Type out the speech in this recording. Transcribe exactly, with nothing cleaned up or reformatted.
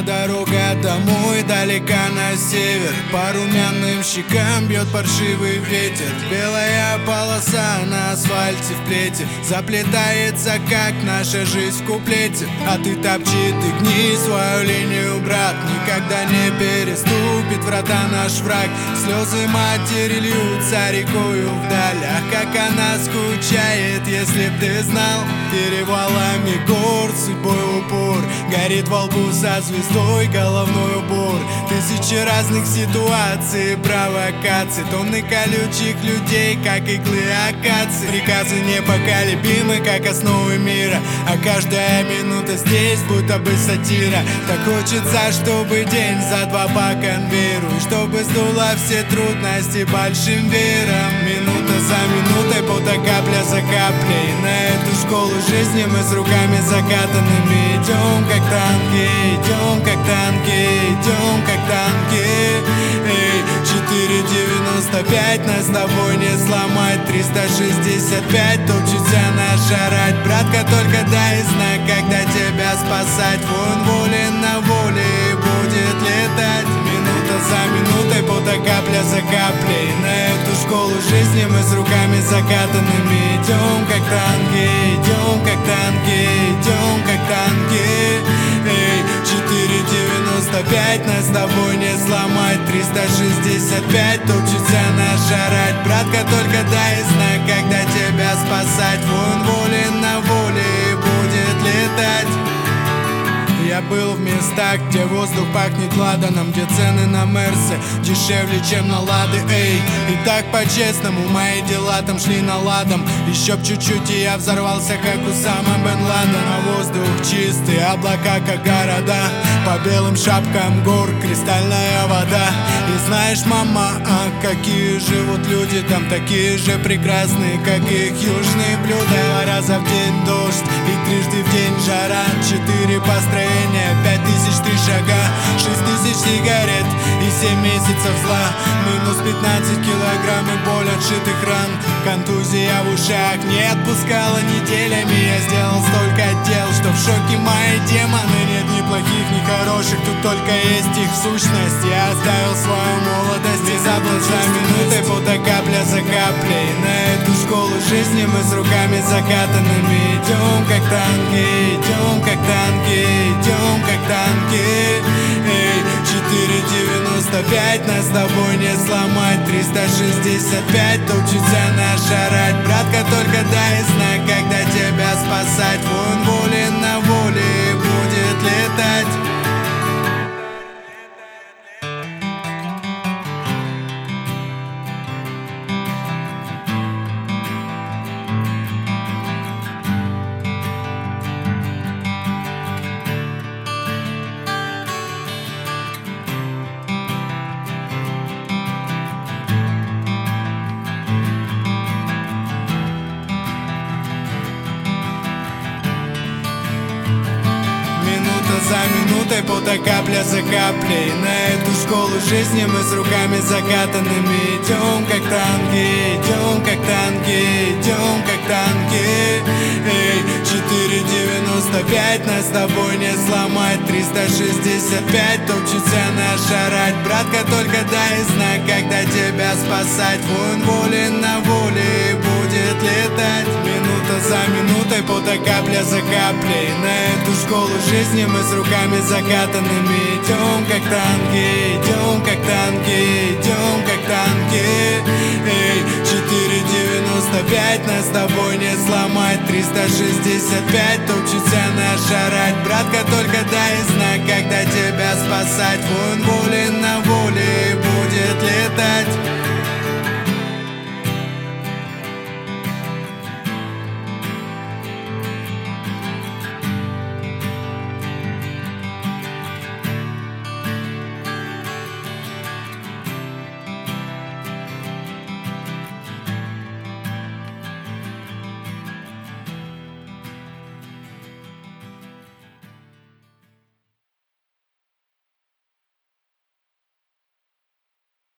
дорога домой далека на север. По румяным щекам бьет паршивый ветер. Белая полоса на асфальте в плете заплетается, как наша жизнь в куплете. А ты топчи, ты гни свою линию, брат. Никогда не переступит врата наш враг. Слезы матери льются рекою вдаль. Ах, как она скучает, если б ты знал. Перевалами гор судьбой упор, горит во лбу со звездой головной убор. Тысячи разных ситуаций, провокаций, тонны колючих людей, как иглы акации. Приказы непоколебимы, как основы мира, а каждая минута здесь будто бы сатира. Так хочется, чтобы день за два по конвейеру, и чтобы сдуло все трудности большим веером. Минута за минутой, пота капля за каплей. На эту школу жизни мы с руками закатанными идем, как танки, идем, как танки, идем, как танки. Эй, четыре девяносто пять, нас с тобой не сломать. Триста шестьдесят пять, топчется наш орать. Братка, только дай знак, когда тебя спасать. Воин волен на воле будет летать. Минута за минутой, пота капля за каплей. На эту школу жизни мы с руками закатанными идем, как танки, идем, как танки, идем, как танки. Эй, четыре девяносто пять, нас с тобой не сломать. Триста шестьдесят пять, топчется наш орать. Братка, только дай знак, когда тебя спасать. Воин волен на воле будет летать. Я был в местах, где воздух пахнет ладаном, где цены на мерсы дешевле, чем на лады, эй. И так по-честному мои дела там шли наладом. Еще б чуть-чуть, и я взорвался, как Усама бен Ладен. А воздух чистый, облака, как города, по белым шапкам гор кристальная вода. И знаешь, мама, а какие живут люди там, такие же прекрасные, как их южные блюда. Два раза в день дождь и трижды в день жара. Четыре построения, пять тысяч три шага, шесть тысяч сигарет и семь месяцев зла. Минус пятнадцать килограмм и боль отшитых ран. Контузия в ушах не отпускала неделями. Я сделал столько дел, что в шоке мои демоны. Нет ни плохих, ни хороших, тут только есть их сущность. Я оставил свою молодость и заплыл за минутой, пота капля за каплей. На эту школу жизни мы с руками закатанными идем, как танки, идем, как танки, идем, как танки. Эй, четыре девяносто пять, нас с тобой не сломать. Триста шестьдесят пять, топчется наш орать. Братка, только дай знак, когда тебя спасать. Воин волен на воле будет летать. За минутой, пота капля за каплей. На эту школу жизни мы с руками закатанными идем, как танки, идем, как танки, идем, как танки. Эй, четыре девяносто пять, нас с тобой не сломать. Триста шестьдесят пять, топчется наш орать. Братка, только дай знак, когда тебя спасать. Воин волен на воле будет летать. Минута за минутой, пота капля за каплей. На эту школу жизни мы с руками закатанными идем, как танки, идем, как танки, идем, как танки. Эй, четыре девяносто пять, нас с тобой не сломать. Триста шестьдесят пять, топчется наш орать. Братка, только дай знак, когда тебя спасать. Воин волен на воле будет летать.